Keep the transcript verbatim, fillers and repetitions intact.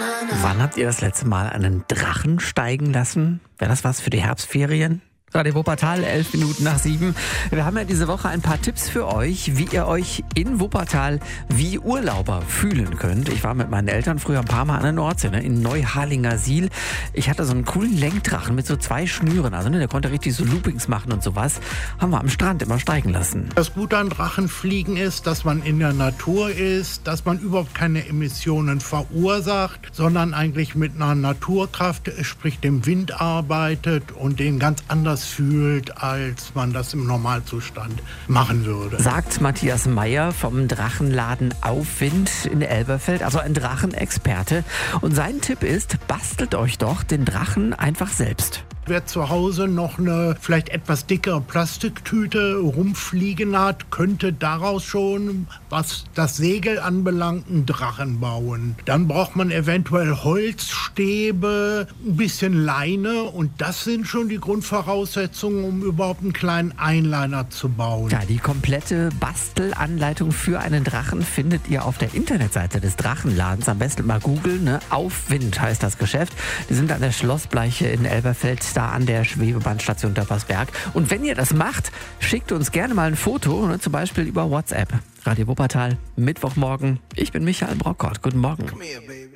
Wann habt ihr das letzte Mal einen Drachen steigen lassen? Wäre das was für die Herbstferien? Radio Wuppertal, elf Minuten nach sieben. Wir haben ja diese Woche ein paar Tipps für euch, wie ihr euch in Wuppertal wie Urlauber fühlen könnt. Ich war mit meinen Eltern früher ein paar Mal an der Nordsee, ne, in Neuharlingersiel. Ich hatte so einen coolen Lenkdrachen mit so zwei Schnüren. Also ne, der konnte richtig so Loopings machen und sowas. Haben wir am Strand immer steigen lassen. Das Gute an Drachenfliegen ist, dass man in der Natur ist, dass man überhaupt keine Emissionen verursacht, sondern eigentlich mit einer Naturkraft, sprich dem Wind arbeitet und den ganz anders fühlt, als man das im Normalzustand machen würde. Sagt Matthias Meyer vom Drachenladen Aufwind in Elberfeld, also ein Drachenexperte. Und sein Tipp ist, bastelt euch doch den Drachen einfach selbst. Wer zu Hause noch eine vielleicht etwas dickere Plastiktüte rumfliegen hat, könnte daraus schon, was das Segel anbelangt, einen Drachen bauen. Dann braucht man eventuell Holzstäbe, ein bisschen Leine und das sind schon die Grundvoraussetzungen, um überhaupt einen kleinen Einliner zu bauen. Ja, die komplette Bastelanleitung für einen Drachen findet ihr auf der Internetseite des Drachenladens. Am besten mal googeln, ne? Aufwind heißt das Geschäft. Die sind an der Schlossbleiche in Elberfeld, da an der Schwebebahnstation Döppersberg. Und wenn ihr das macht, schickt uns gerne mal ein Foto, ne, zum Beispiel über WhatsApp. Radio Wuppertal, Mittwochmorgen. Ich bin Michael Brockott. Guten Morgen. Come here, baby.